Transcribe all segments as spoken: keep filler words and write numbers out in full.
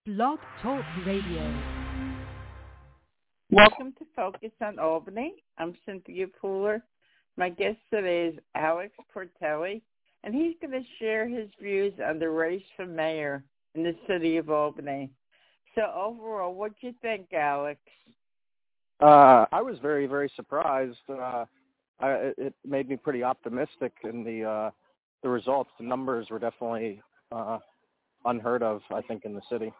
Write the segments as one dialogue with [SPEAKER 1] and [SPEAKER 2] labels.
[SPEAKER 1] Blog Talk Radio.
[SPEAKER 2] Welcome to Focus on Albany. I'm Cynthia Pooler. My guest today is Alex Portelli, and he's going to share his views on the race for mayor in the city of Albany. So overall, what do you think, Alex?
[SPEAKER 3] Uh, I was very, very surprised. Uh, I, it made me pretty optimistic in the uh, the results. The numbers were definitely uh, unheard of, I think, in the city.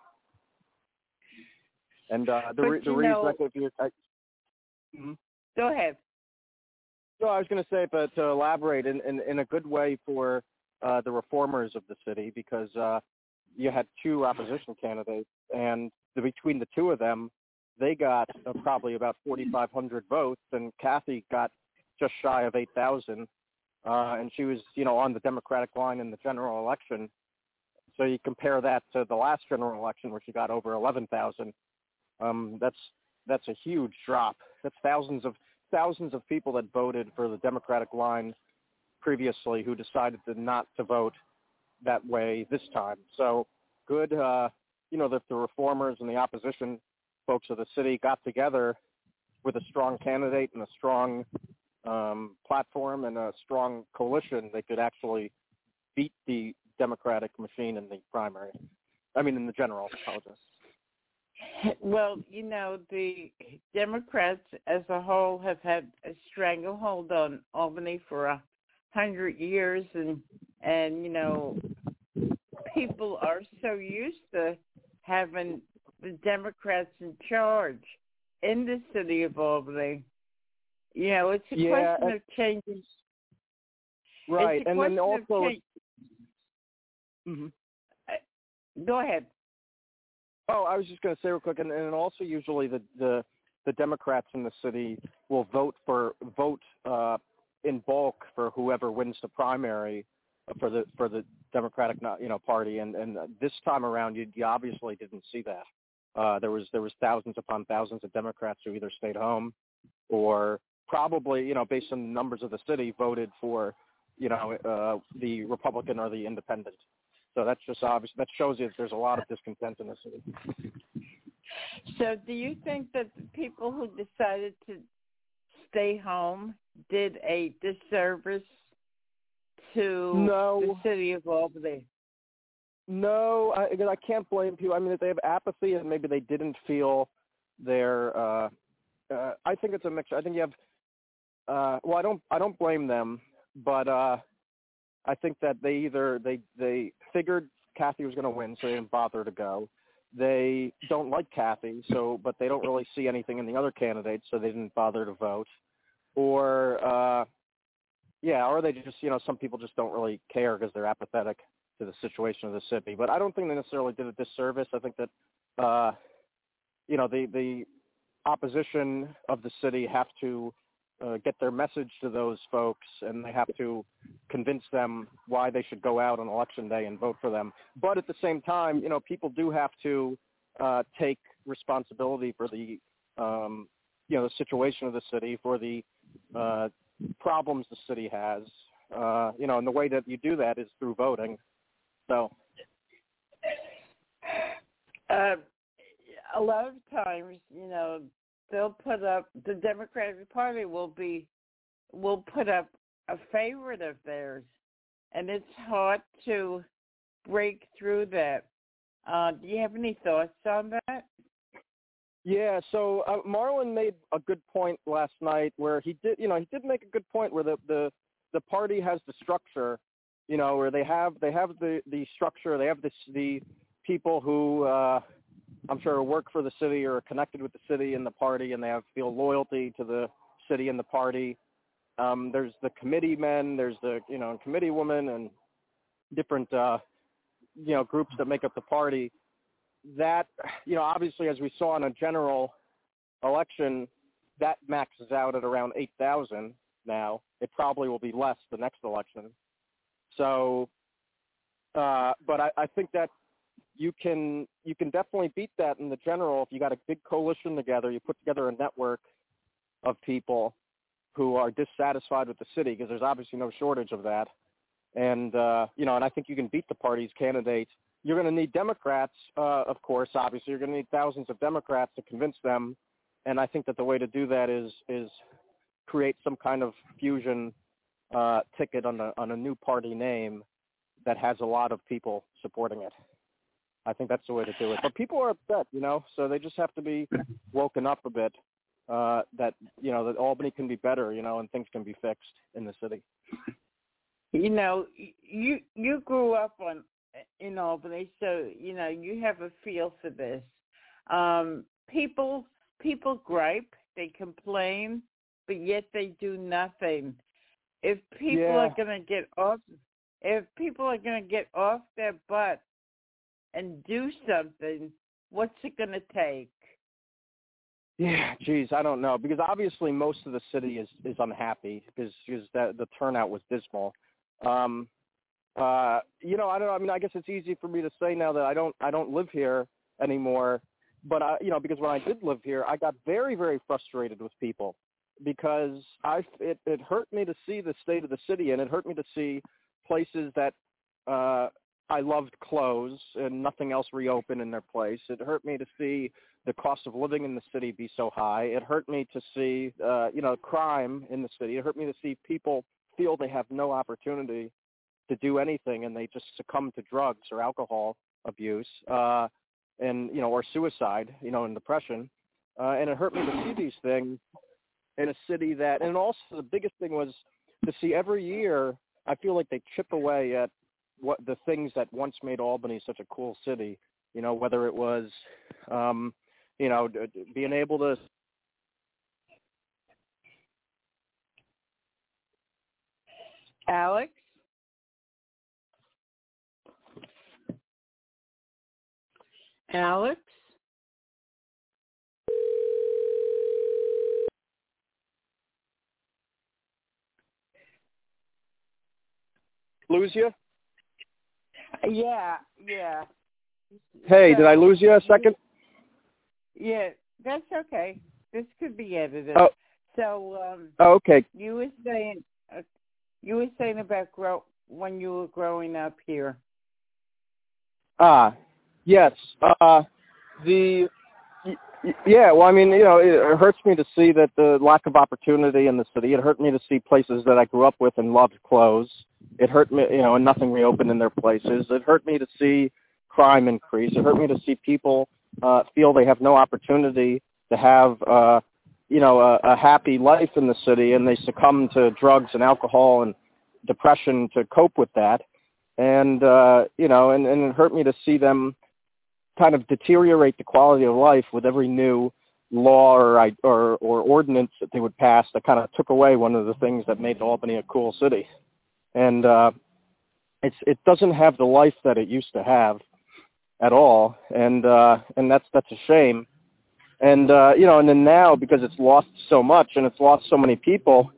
[SPEAKER 3] And uh, the, re- the reason, I, if you, I, mm-hmm.
[SPEAKER 2] Go ahead.
[SPEAKER 3] No, I was going to say, but to elaborate in, in, in a good way for uh, the reformers of the city, because uh, you had two opposition candidates, and the, between the two of them, they got uh, probably about forty-five hundred votes, and Kathy got just shy of eight thousand, uh, and she was, you know, on the Democratic line in the general election. So you compare that to the last general election, where she got over eleven thousand. Um, that's that's a huge drop. That's thousands of thousands of people that voted for the Democratic line previously who decided to not to vote that way this time. So good, uh, you know, that the reformers and the opposition folks of the city got together with a strong candidate and a strong um, platform and a strong coalition. They could actually beat the Democratic machine in the primary. I mean, in the general. I apologize.
[SPEAKER 2] Well, you know, the Democrats as a whole have had a stranglehold on Albany for a hundred years, and and you know, people are so used to having the Democrats in charge in the city of Albany. You know, it's a
[SPEAKER 3] yeah,
[SPEAKER 2] question of changing.
[SPEAKER 3] Right, and then also.
[SPEAKER 2] Change-
[SPEAKER 3] mm-hmm.
[SPEAKER 2] Go ahead.
[SPEAKER 3] Oh, I was just going to say real quick, and, and also usually the, the the Democrats in the city will vote for vote uh, in bulk for whoever wins the primary for the for the Democratic you know party, and, and this time around you, you obviously didn't see that. Uh, there was there was thousands upon thousands of Democrats who either stayed home or probably you know based on the numbers of the city voted for you know uh, the Republican or the Independent. So that's just obvious. That shows you that there's a lot of discontent in the city.
[SPEAKER 2] So do you think that the people who decided to stay home did a disservice to
[SPEAKER 3] no.
[SPEAKER 2] the city of Albany?
[SPEAKER 3] No, I, I can't blame people. I mean, if they have apathy and maybe they didn't feel their uh, uh, I think it's a mixture. I think you have uh, well, I don't I don't blame them, but uh, I think that they either they they figured Kathy was going to win, so they didn't bother to go. They don't like Kathy, so but they don't really see anything in the other candidates, so they didn't bother to vote. Or uh, yeah, or they just you know some people just don't really care because they're apathetic to the situation of the city. But I don't think they necessarily did a disservice. I think that uh, you know the the opposition of the city have to Uh, get their message to those folks, and they have to convince them why they should go out on election day and vote for them. But at the same time, you know, people do have to uh, take responsibility for the, um, you know, the situation of the city, for the uh, problems the city has. Uh, you know, and the way that you do that is through voting. So,
[SPEAKER 2] uh, a lot of times, you know, they'll put up, the Democratic Party will be, will put up a favorite of theirs, and it's hard to break through that. Uh, do you have any thoughts on that?
[SPEAKER 3] Yeah, so uh, Marlon made a good point last night where he did, you know, he did make a good point where the, the, the party has the structure, you know, where they have, they have the, the structure, they have this, the people who, uh, I'm sure work for the city or are connected with the city and the party, and they have feel loyalty to the city and the party. Um, there's the committee men, there's the, you know, committee women and different, uh, you know, groups that make up the party. That, you know, obviously, as we saw in a general election, that maxes out at around eight thousand now. It probably will be less the next election. So, uh, but I, I think that you can you can definitely beat that in the general if you got a big coalition together. You put together a network of people who are dissatisfied with the city, because there's obviously no shortage of that. And uh, you know, and I think you can beat the party's candidate you're going to need Democrats, uh, of course, obviously. You're going to need thousands of Democrats to convince them. And I think that the way to do that is is create some kind of fusion uh, ticket on a, on a new party name that has a lot of people supporting it. I think that's the way to do it. But people are upset, you know, so they just have to be woken up a bit uh, that, you know, that Albany can be better, you know, and things can be fixed in the city.
[SPEAKER 2] You know, you you grew up on in Albany, so, you know, you have a feel for this. Um, people people gripe, they complain, but yet they do nothing. If people
[SPEAKER 3] Yeah.
[SPEAKER 2] are going to get off, if people are going to get off their butt and do something, what's it going to take?
[SPEAKER 3] Yeah, geez, I don't know, because obviously most of the city is, is unhappy because, because the, the turnout was dismal. Um, uh, you know, I don't know. I mean, I guess it's easy for me to say now that I don't I don't live here anymore. But I, you know, because when I did live here, I got very, very frustrated with people because I it, it hurt me to see the state of the city, and it hurt me to see places that uh, I loved close and nothing else reopen in their place. It hurt me to see the cost of living in the city be so high. It hurt me to see, uh, you know, crime in the city. It hurt me to see people feel they have no opportunity to do anything, and they just succumb to drugs or alcohol abuse, uh, and you know, or suicide, you know, and depression. Uh, and it hurt me to see these things in a city that, and also the biggest thing was to see every year. I feel like they chip away at what the things that once made Albany such a cool city. You know, whether it was, um, you know, being able to.
[SPEAKER 2] Alex? Alex?
[SPEAKER 3] Lose you?
[SPEAKER 2] Yeah, yeah.
[SPEAKER 3] Hey,
[SPEAKER 2] So,
[SPEAKER 3] did I lose you a second?
[SPEAKER 2] Yeah, that's okay. This could be edited.
[SPEAKER 3] Oh,
[SPEAKER 2] so um,
[SPEAKER 3] oh okay.
[SPEAKER 2] you were saying uh, you were saying about grow when you were growing up here.
[SPEAKER 3] Ah, yes. Uh, the yeah. Well, I mean, you know, it hurts me to see that the lack of opportunity in the city. It hurt me to see places that I grew up with and loved close. It hurt me, you know, and nothing reopened in their places. It hurt me to see crime increase. It hurt me to see people uh, feel they have no opportunity to have, uh, you know, a, a happy life in the city, and they succumb to drugs and alcohol and depression to cope with that. And, uh, you know, and, and it hurt me to see them kind of deteriorate the quality of life with every new law or, or, or ordinance that they would pass that kind of took away one of the things that made Albany a cool city. And uh, it's, it doesn't have the life that it used to have at all. And, uh, and that's, that's a shame. And, uh, you know, and then now, because it's lost so much and it's lost so many people,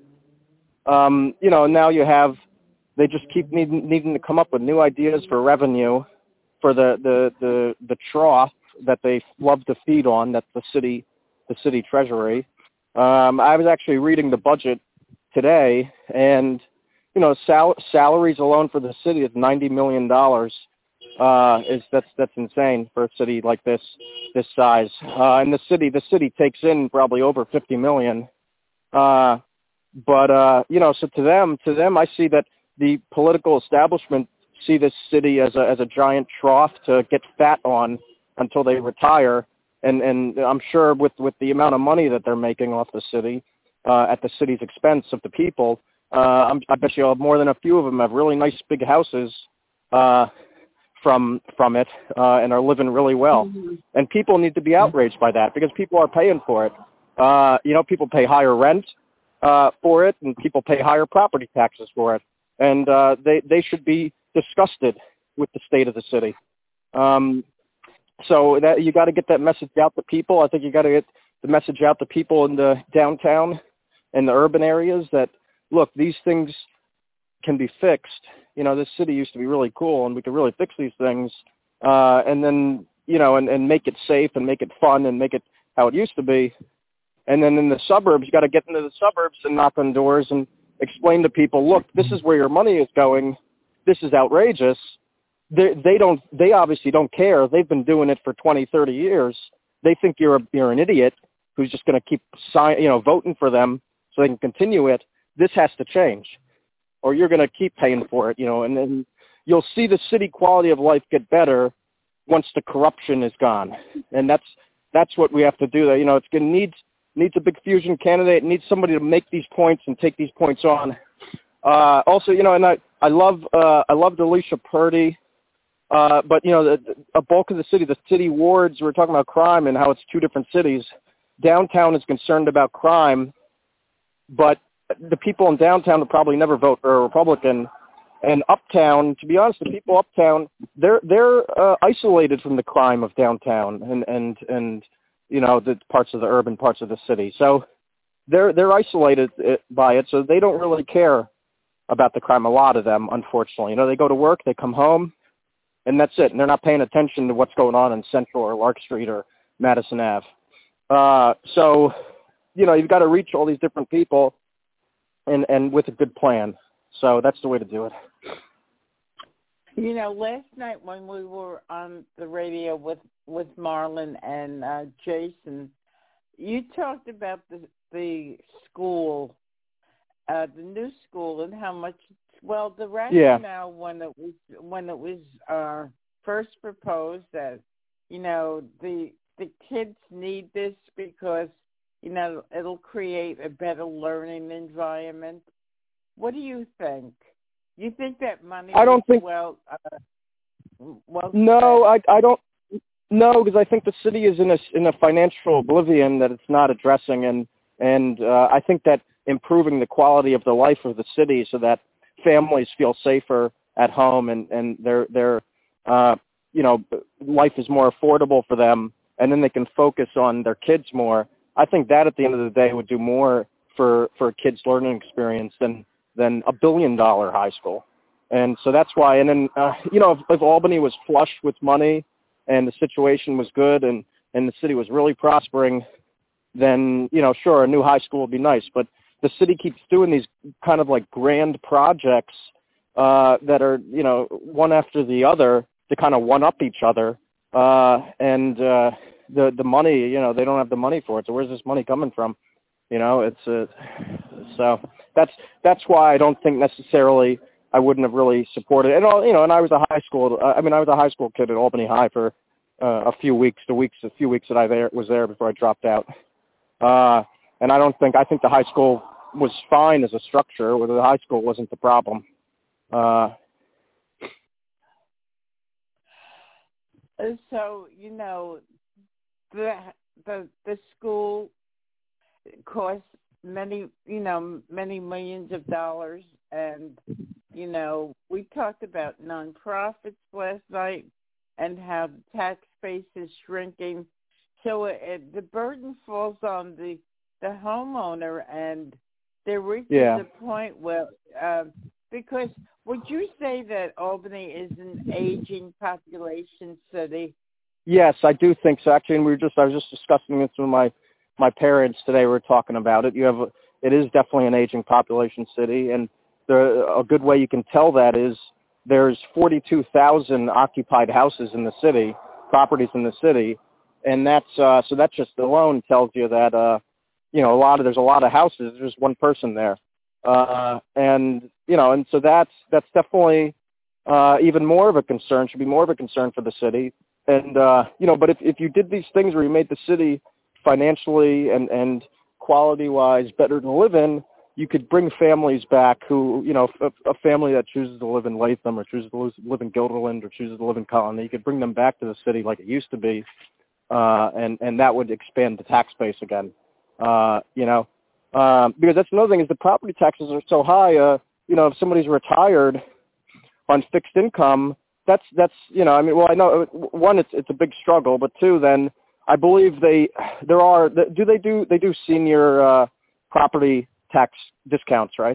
[SPEAKER 3] um, you know, now you have, they just keep needing, needing to come up with new ideas for revenue for the, the, the, the trough that they love to feed on, that's the city, the city treasury. Um, I was actually reading the budget today, and, you know, sal- salaries alone for the city is ninety million dollars. Uh, is that's that's insane for a city like this this size. Uh, and the city the city takes in probably over fifty million. Uh, but uh, you know, so to them to them, I see that the political establishment see this city as a as a giant trough to get fat on until they retire. And and I'm sure with with the amount of money that they're making off the city uh, at the city's expense of the people. Uh, I'm, I bet you more than a few of them have really nice big houses uh, from from it uh, and are living really well. Mm-hmm. And people need to be outraged by that because people are paying for it. Uh, you know, people pay higher rent uh, for it, and people pay higher property taxes for it. And uh, they they should be disgusted with the state of the city. Um, so that you got to get that message out to people. I think you got to get the message out to people in the downtown and the urban areas that, look, these things can be fixed. You know, this city used to be really cool, and we could really fix these things, uh, and then, you know, and, and make it safe and make it fun and make it how it used to be. And then in the suburbs, you got to get into the suburbs and knock on doors and explain to people, look, this is where your money is going. This is outrageous. they they don't they obviously don't care. They've been doing it for twenty, thirty years. They think you're a, you're an idiot who's just going to keep sign, you know, voting for them so they can continue it. This has to change, or you're going to keep paying for it, you know. And then you'll see the city quality of life get better once the corruption is gone, and that's that's what we have to do. There, you know, it's going to need needs a big fusion candidate. It needs somebody to make these points and take these points on. Uh, also, you know, and I I love uh, I loved Alicia Purdy. Uh, but, you know, the, a bulk of the city, the city wards, we're talking about crime and how it's two different cities. Downtown is concerned about crime, but the people in downtown will probably never vote for a Republican. And uptown, to be honest, the people uptown, they're they're uh, isolated from the crime of downtown and, and, and, you know, the parts of the urban parts of the city. So they're they're isolated by it, so they don't really care about the crime, a lot of them, unfortunately. You know, they go to work, they come home, and that's it. And they're not paying attention to what's going on in Central or Lark Street or Madison Avenue. Uh, so, you know, you've got to reach all these different people and, and with a good plan. So that's the way to do it.
[SPEAKER 2] You know, last night when we were on the radio with, with Marlon and uh, Jason, you talked about the, the school, uh, the new school, and how much. Well, the rationale yeah. when it was when it was uh, first proposed that, you know, the the kids need this because, you know, it'll create a better learning environment. What do you think? You think that money?
[SPEAKER 3] I don't think.
[SPEAKER 2] Well, uh, well.
[SPEAKER 3] No, I I don't. No, because I think the city is in a in a financial oblivion that it's not addressing, and and uh, I think that improving the quality of the life of the city so that families feel safer at home and, and their, their, uh, you know, life is more affordable for them, and then they can focus on their kids more. I think that at the end of the day would do more for, for a kid's learning experience than, than a billion dollar high school. And so that's why, and then, uh, you know, if, if Albany was flush with money and the situation was good and, and the city was really prospering, then, you know, sure, a new high school would be nice, but the city keeps doing these kind of like grand projects uh, that are, you know, one after the other to kind of one-up each other. Uh, and uh, the the money, you know, they don't have the money for it. So where's this money coming from? You know, it's uh, so that's that's why I don't think necessarily I wouldn't have really supported. And all, you know, and I was a high school. I mean, I was a high school kid at Albany High for uh, a few weeks. The weeks, a few weeks that I there was there before I dropped out. Uh, and I don't think I think the high school was fine as a structure, whether the high school wasn't the problem. Uh,
[SPEAKER 2] so, you know, the, the, the school costs many, you know, many millions of dollars. And, you know, we talked about nonprofits last night and how the tax base is shrinking. So it, the burden falls on the, the homeowner, and there reaches
[SPEAKER 3] yeah.
[SPEAKER 2] a point where, uh, because would you say that Albany is an aging population city?
[SPEAKER 3] Yes, I do think so. Actually, and we were just I was just discussing this with my my parents today. We were talking about it. You have a, it is definitely an aging population city, and the, a good way you can tell that is there's forty-two thousand occupied houses in the city, properties in the city, and that's uh, so that just alone tells you that. Uh, You know, a lot of there's a lot of houses. There's one person there, uh, and you know, and so that's that's definitely uh, even more of a concern. Should be more of a concern for the city. And uh, you know, but if if you did these things where you made the city financially and and quality wise better to live in, you could bring families back who, you know, a, a family that chooses to live in Latham or chooses to live in Guilderland or chooses to live in Colony, you could bring them back to the city like it used to be, uh, and and that would expand the tax base again. Uh, you know, um, because that's another thing is the property taxes are so high. Uh, you know, if somebody's retired on fixed income, that's that's you know, I mean, well, I know one, it's it's a big struggle, but two, then I believe they there are do they do they do senior uh, property tax discounts, right?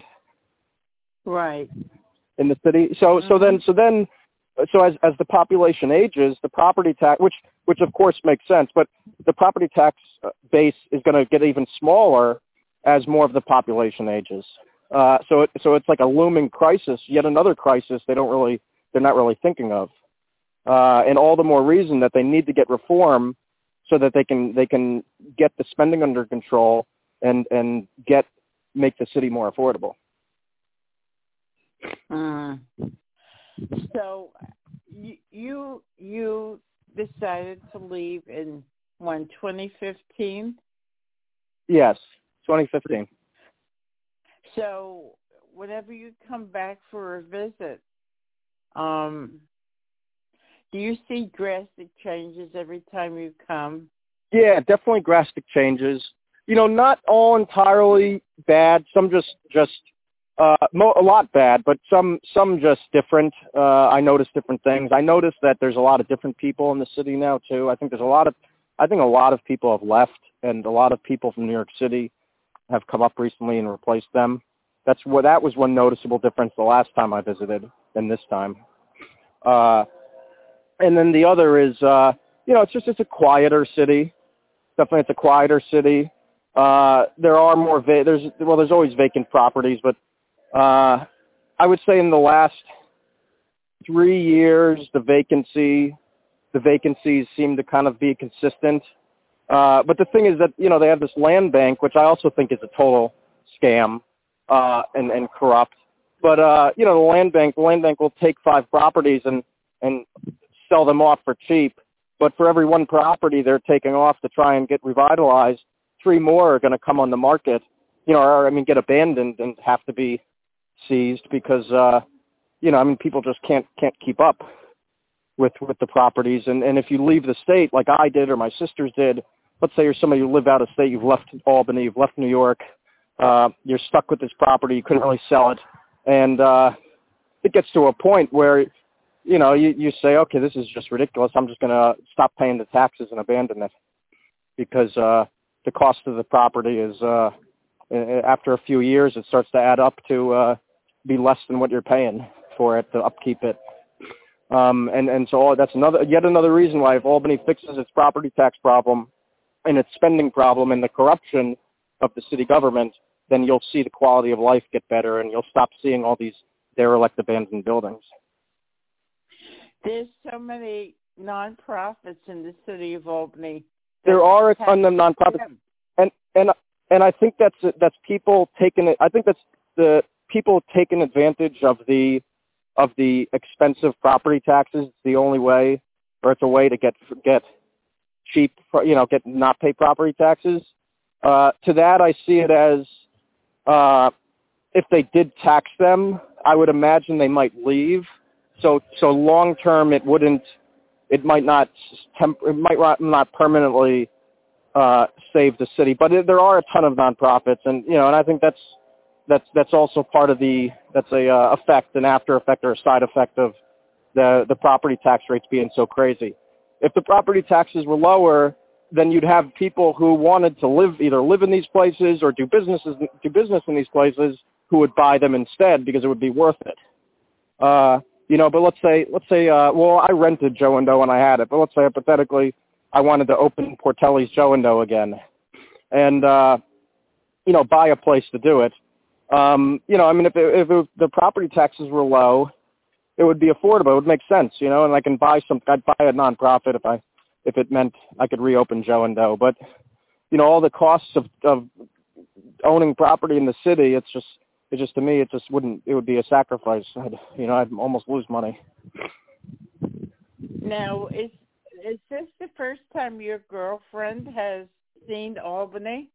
[SPEAKER 2] Right.
[SPEAKER 3] In the city. So mm-hmm. so then so then so as as the population ages, the property tax, which which of course makes sense, but the property tax base is going to get even smaller as more of the population ages. Uh, so it, so it's like a looming crisis, yet another crisis they don't really they're not really thinking of. uh, and all the more reason that they need to get reform so that they can they can get the spending under control and and get make the city more affordable.
[SPEAKER 2] Uh, so you, you you decided to leave in when twenty fifteen?
[SPEAKER 3] Yes, twenty fifteen.
[SPEAKER 2] So whenever you come back for a visit, um, do you see drastic changes every time you come?
[SPEAKER 3] Yeah, definitely drastic changes. You know, not all entirely bad. Some just just uh, mo- a lot bad, but some some just different. Uh, I noticed different things. I noticed that there's a lot of different people in the city now too. I think there's a lot of I think a lot of people have left, and a lot of people from New York City have come up recently and replaced them. That's what that was one noticeable difference the last time I visited than this time. Uh, and then the other is, uh, you know, it's just it's a quieter city. Definitely, it's a quieter city. Uh, there are more va- there's well, there's always vacant properties, but uh, I would say in the last three years, the vacancy the vacancies seem to kind of be consistent. Uh, but the thing is that, you know, they have this land bank, which I also think is a total scam uh, and, and corrupt. But, uh, you know, the land bank, the land bank will take five properties and, and sell them off for cheap. But for every one property they're taking off to try and get revitalized, three more are going to come on the market, you know, or, I mean, get abandoned and have to be seized because, uh, you know, I mean, people just can't can't keep up with with the properties. And, and if you leave the state like I did or my sisters did, let's say you're somebody who live out of state, you've left Albany, you've left New York, uh, you're stuck with this property, you couldn't really sell it. And uh, it gets to a point where, you know, you, you say, okay, this is just ridiculous. I'm just going to stop paying the taxes and abandon it because uh, the cost of the property is, uh, after a few years, it starts to add up to uh, be less than what you're paying for it to upkeep it. Um, and, and so that's another, yet another reason why if Albany fixes its property tax problem and its spending problem and the corruption of the city government, then you'll see the quality of life get better and you'll stop seeing all these derelict abandoned buildings.
[SPEAKER 2] There's so many nonprofits in the city of Albany.
[SPEAKER 3] There are a ton of nonprofits, and and and I think that's that's people taking it. I think that's the people taking advantage of the of the expensive property taxes. It's the only way, or it's a way to get get cheap, you know, get not pay property taxes. Uh, to that, I see it as uh, if they did tax them, I would imagine they might leave. So so long term, it wouldn't. It might not. Temp- it might not permanently uh, save the city. But it, there are a ton of nonprofits, and you know, and I think that's that's that's also part of the that's a uh, effect, an after effect or a side effect of the the property tax rates being so crazy. If the property taxes were lower, then you'd have people who wanted to live either live in these places or do businesses do business in these places who would buy them instead because it would be worth it. Uh, you know, but let's say let's say uh, well, I rented Joe and Doe when I had it, but let's say hypothetically I wanted to open Portelli's Joe and Doe again, and uh, you know, buy a place to do it. Um, you know, I mean, if, it, if it, the property taxes were low, it would be affordable. It would make sense, you know, and I can buy some. I'd buy a nonprofit if I if it meant I could reopen Joe and Doe. But you know, all the costs of, of owning property in the city, it's just it just to me, it just wouldn't. It would be a sacrifice. I'd, you know, I'd almost lose money.
[SPEAKER 2] Now, is is this the first time your girlfriend has seen Albany?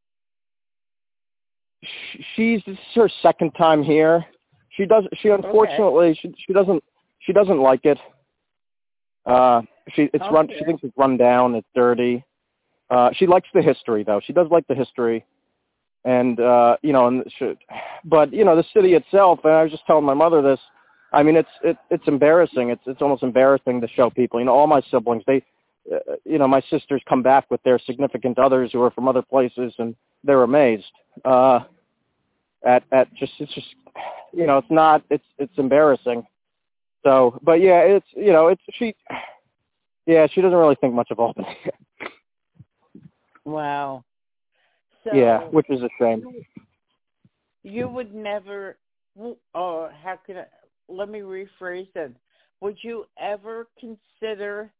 [SPEAKER 3] She's this is her second time here. She does. She unfortunately okay. she she doesn't she doesn't like it. Uh, she it's okay. run. She thinks it's run down. It's dirty. Uh, she likes the history though. She does like the history, and uh, you know, and she, but you know, the city itself. And I was just telling my mother this. I mean, it's it, it's embarrassing. It's it's almost embarrassing to show people. You know, all my siblings. They, uh, you know, my sisters come back with their significant others who are from other places, and they're amazed. Uh, at at just it's just. You know, it's not, it's, it's embarrassing. So, but yeah, it's, you know, it's, she, yeah, she doesn't really think much of Albany.
[SPEAKER 2] Wow. So
[SPEAKER 3] yeah, which is a shame.
[SPEAKER 2] You would never, or how could I, let me rephrase it. would you ever consider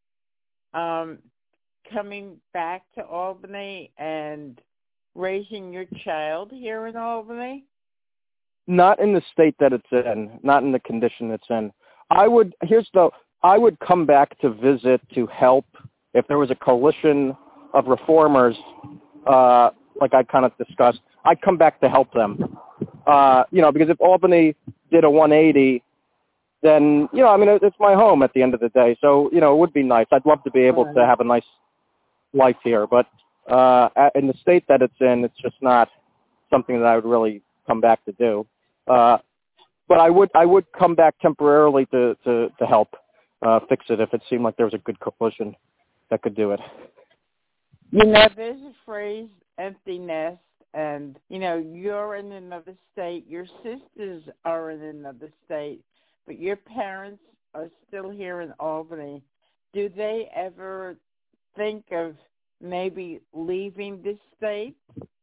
[SPEAKER 2] um, coming back to Albany and raising your child here in Albany?
[SPEAKER 3] Not in the state that it's in, not in the condition it's in. I would, here's the, I would come back to visit to help if there was a coalition of reformers, uh, like I kind of discussed. I'd come back to help them. Uh, you know, because if Albany did a one eighty, then, you know, I mean, it's my home at the end of the day. So, you know, it would be nice. I'd love to be able to have a nice life here. But uh, in the state that it's in, it's just not something that I would really come back to do. Uh, but I would I would come back temporarily to, to, to help uh, fix it if it seemed like there was a good coalition that could do it.
[SPEAKER 2] You know, there's a phrase, empty nest, and, you know, you're in another state, your sisters are in another state, but your parents are still here in Albany. Do they ever think of maybe leaving this state?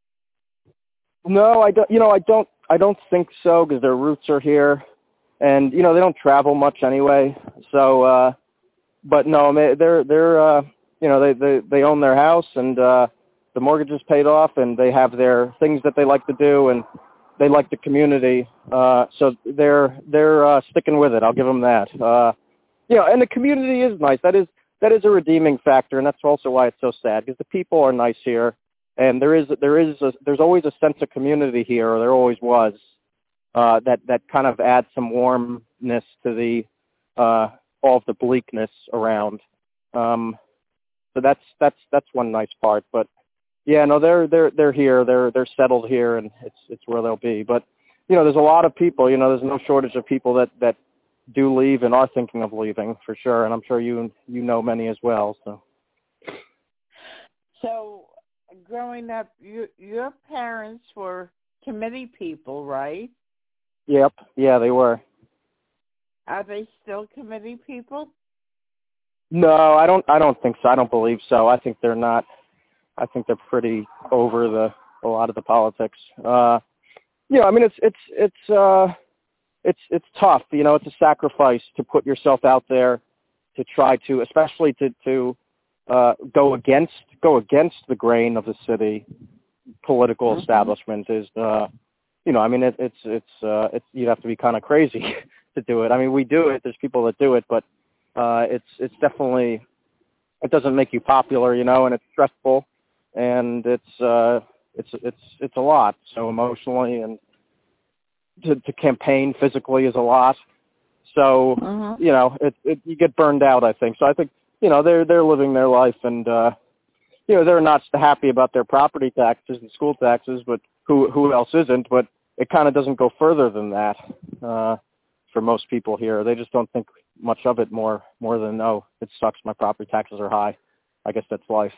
[SPEAKER 3] No, I don't. You know, I don't. I don't think so because their roots are here, and you know they don't travel much anyway. So, uh, but no, they're they're uh, you know they, they they own their house and uh, the mortgage is paid off, and they have their things that they like to do, and they like the community. Uh, so they're they're uh, sticking with it. I'll give them that. Uh, you know, and the community is nice. That is that is a redeeming factor, and that's also why it's so sad because the people are nice here. And there is there is a, there's always a sense of community here, or there always was, uh, that that kind of adds some warmness to the uh, all of the bleakness around. Um, so that's that's that's one nice part. But yeah, no, they're they're they're here, they're they're settled here, and it's it's where they'll be. But you know, there's a lot of people. You know, there's no shortage of people that that do leave and are thinking of leaving for sure. And I'm sure you you know many as well. So.
[SPEAKER 2] So. Growing up, you, your parents were committee people, right?
[SPEAKER 3] Yep. Yeah, they were.
[SPEAKER 2] Are they still committee people?
[SPEAKER 3] No, I don't. I don't think so. I don't believe so. I think they're not. I think they're pretty over the a lot of the politics. Uh, you know, I mean, it's it's it's uh, it's it's tough. You know, it's a sacrifice to put yourself out there to try to, especially to to. Uh, go against go against the grain of the city political mm-hmm. establishment is uh, you know I mean it, it's it's uh, it's you'd have to be kind of crazy to do it. I mean we do it. There's people that do it, but uh, it's it's definitely it doesn't make you popular, you know, and it's stressful and it's uh, it's it's it's a lot. So emotionally and to, to campaign physically is a lot. So mm-hmm. you know it, it you get burned out, I think. So I think. You know, they're they're living their life, and uh, you know they're not happy about their property taxes and school taxes, but who who else isn't? But it kind of doesn't go further than that uh, for most people here. They just don't think much of it more more than oh, it sucks. My property taxes are high. I guess that's life.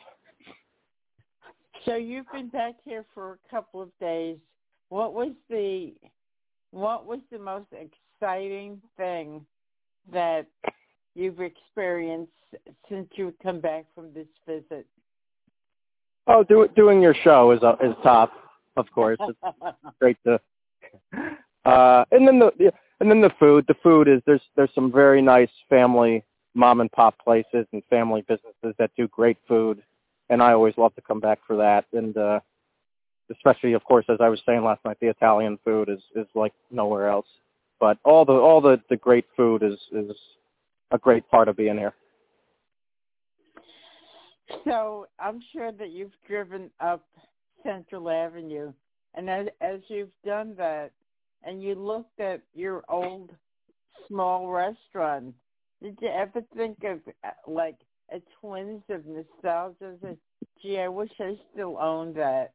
[SPEAKER 2] So you've been back here for a couple of days. What was the what was the most exciting thing that you've experienced since you've come back from this visit?
[SPEAKER 3] Oh, do, doing your show is uh, is top, of course. It's great to. Uh, and then the and then the food. The food is there's there's some very nice family mom and pop places and family businesses that do great food, and I always love to come back for that. And uh, especially, of course, as I was saying last night, the Italian food is, is like nowhere else. But all the all the, the great food is is a great part of being here.
[SPEAKER 2] So I'm sure that you've driven up Central Avenue, and as, as you've done that, and you looked at your old small restaurant, did you ever think of like a twinge of nostalgia? That, gee, I wish I still owned that.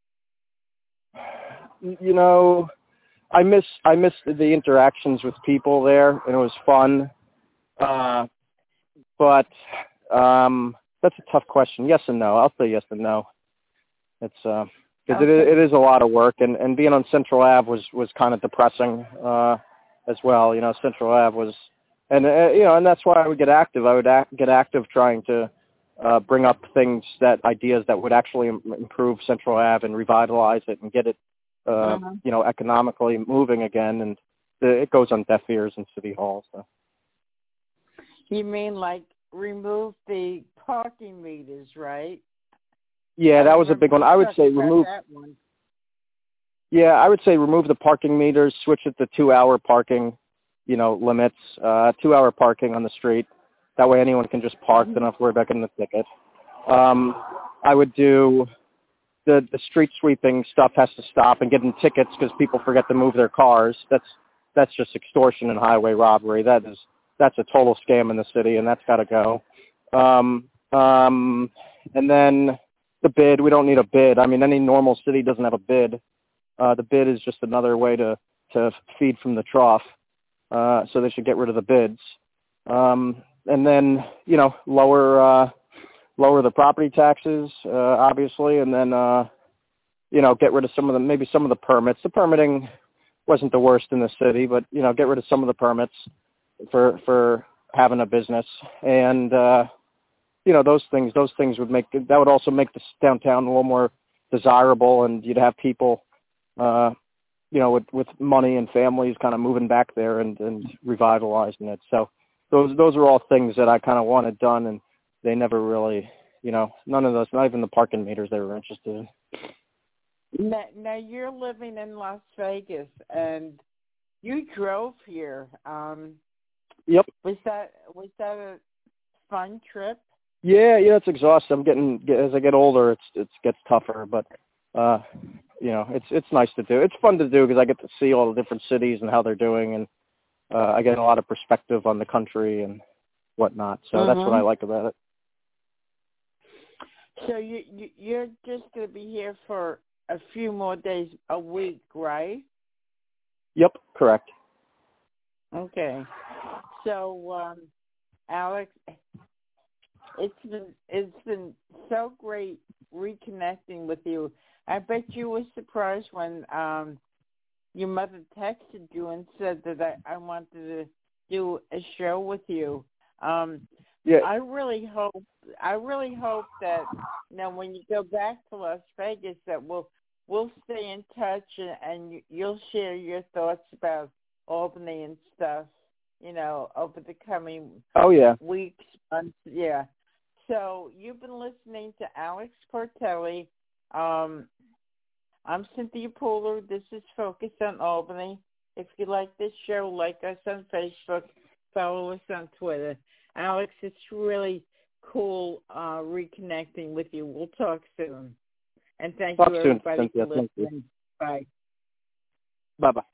[SPEAKER 3] You know, I miss I miss the interactions with people there, and it was fun. Uh, but um, that's a tough question. Yes and no. I'll say yes and no. It's because uh, okay. it, it is a lot of work, and, and being on Central Ave was, was kind of depressing uh, as well. You know, Central Ave was, and uh, you know, and that's why I would get active. I would act, get active trying to uh, bring up things that ideas that would actually improve Central Ave and revitalize it and get it, uh, uh-huh. you know, economically moving again. And the, it goes on deaf ears in City Hall. So.
[SPEAKER 2] You mean like remove the parking meters, right?
[SPEAKER 3] Yeah,
[SPEAKER 2] I
[SPEAKER 3] that was a big
[SPEAKER 2] remember
[SPEAKER 3] one.
[SPEAKER 2] you
[SPEAKER 3] I would
[SPEAKER 2] talking
[SPEAKER 3] say
[SPEAKER 2] about
[SPEAKER 3] remove.
[SPEAKER 2] that one.
[SPEAKER 3] Yeah, I would say remove the parking meters, switch it to two-hour parking, you know, limits, uh, two-hour parking on the street. That way anyone can just park.
[SPEAKER 2] Mm-hmm.
[SPEAKER 3] They don't have to worry about getting a ticket. Um, I would do the, the street sweeping stuff has to stop and getting tickets because people forget to move their cars. That's that's just extortion and highway robbery. That is that's a total scam in the city, and that's got to go. Um, um, and then the bid. We don't need a bid. I mean, any normal city doesn't have a bid. Uh, the bid is just another way to, to feed from the trough, uh, so they should get rid of the bids. Um, and then, you know, lower uh, lower the property taxes, uh, obviously, and then, uh, you know, get rid of some of the, maybe some of the permits. The permitting wasn't the worst in the city, but, you know, get rid of some of the permits for for having a business. And, uh, you know, those things, those things would make, that would also make the downtown a little more desirable, and you'd have people, uh, you know, with, with money and families kind of moving back there and, and revitalizing it. So those those are all things that I kind of wanted done, and they never really, you know, none of those, not even the parking meters they were interested in.
[SPEAKER 2] Now, now you're living in Las Vegas, and you drove here. Um,
[SPEAKER 3] Yep.
[SPEAKER 2] Was that was that a fun trip?
[SPEAKER 3] Yeah, yeah, it's exhausting. I'm getting, as I get older, it's it gets tougher, but uh, you know, it's it's nice to do. It's fun to do because I get to see all the different cities and how they're doing, and uh, I get a lot of perspective on the country and whatnot. So
[SPEAKER 2] Mm-hmm.
[SPEAKER 3] that's what I like about it.
[SPEAKER 2] So you, you you're just going to be here for a few more days a week, right?
[SPEAKER 3] Yep, correct.
[SPEAKER 2] Okay. So, um, Alex, it's been it's been so great reconnecting with you. I bet you were surprised when um, your mother texted you and said that I, I wanted to do a show with you. Um,
[SPEAKER 3] Yeah.
[SPEAKER 2] I really hope I really hope that, you know, when you go back to Las Vegas, that we'll we'll stay in touch, and, and you'll share your thoughts about Albany and stuff, you know, over the coming
[SPEAKER 3] Oh yeah.
[SPEAKER 2] weeks, months. Yeah. So you've been listening to Alex Portelli. Um, I'm Cynthia Pooler. This is Focus on Albany. If you like this show, like us on Facebook, follow us on Twitter. Alex, it's really cool uh, reconnecting with you. We'll talk soon. And thank
[SPEAKER 3] Talk
[SPEAKER 2] you,
[SPEAKER 3] soon,
[SPEAKER 2] everybody,
[SPEAKER 3] Cynthia.
[SPEAKER 2] for
[SPEAKER 3] Thank you.
[SPEAKER 2] listening. Bye.
[SPEAKER 3] Bye-bye.